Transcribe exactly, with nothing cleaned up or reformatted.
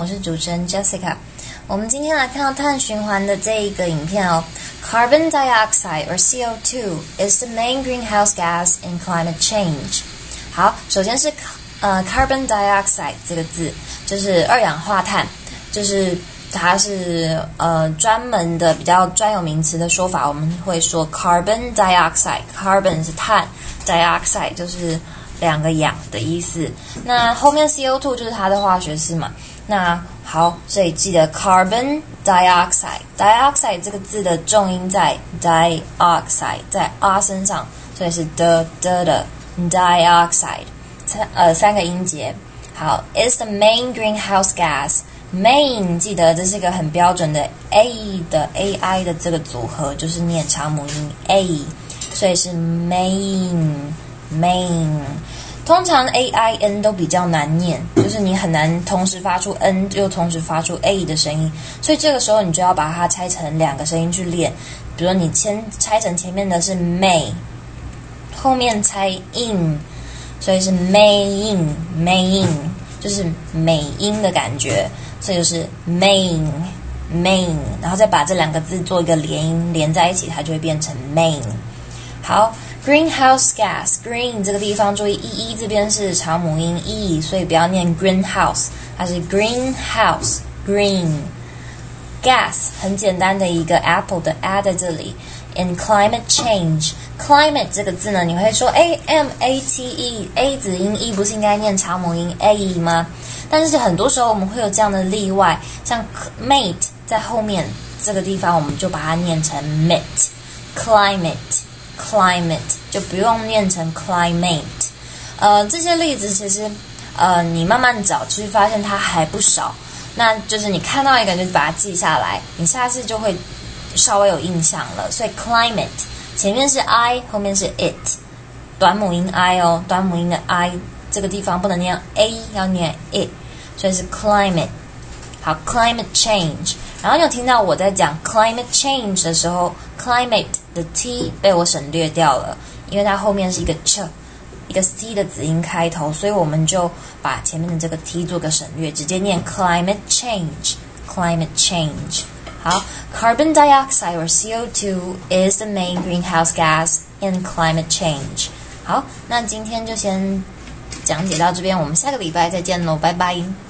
我是主持人 Jessica。我们今天来看到碳循环的这一个影片哦。Carbon dioxide or C O two is the main greenhouse gas in climate change。好，首先是呃 carbon dioxide 这个字，就是二氧化碳，就是它是呃专门的比较专有名词的说法，我们会说 carbon dioxide。carbon 是碳 ，dioxide 就是两个氧的意思。那后面 C O two 就是它的化学式嘛。那好，所以记得 carbon dioxide。dioxide 这个字的重音在 dioxide， 在 r 身上，所以是的的的 dioxide， 三呃三个音节。好 ，is the main greenhouse gas。main 记得这是一个很标准的 a 的 ai 的这个组合，就是念长母音 a， 所以是 main main。通常 a i n 都比较难念，就是你很难同时发出 n 又同时发出 a 的声音，所以这个时候你就要把它拆成两个声音去练。比如说你先拆成前面的是 may， 后面拆 in， 所以是 main main， 就是美音的感觉，所以就是 main main， 然后再把这两个字做一个连音连在一起，它就会变成 main。好。Greenhouse gas green 这个地方注意 e e 这边是长母音 e， 所以不要念 greenhouse， 它是 greenhouse green gas 很简单的一个 apple 的 a 在这里。In climate change climate 这个字呢，你会说 a m a t e a 子音 e 不是应该念长母音 a 吗？但是很多时候我们会有这样的例外，像 mate 在后面这个地方我们就把它念成 mit climate climate 就不用念成 climate。呃，这些例子其实呃你慢慢找，其实发现它还不少。那就是你看到一个就把它记下来，你下次就会稍微有印象了。所以 climate 前面是 I， 后面是 it， 短母音 I 哦，短母音的 I 这个地方不能念 A， 要念 it， 所以是 climate。好 ，climate change。然后你有听到我在讲 climate change 的时候 ，climate 的 t 被我省略掉了，因为它后面是一个 ch， 一个 c 的子音开头，所以我们就把前面的这个 t 做个省略，直接念 climate change。climate change。好 ，carbon dioxide or C O two is the main greenhouse gas in climate change。好，那今天就先讲解到这边，我们下个礼拜再见喽，拜拜。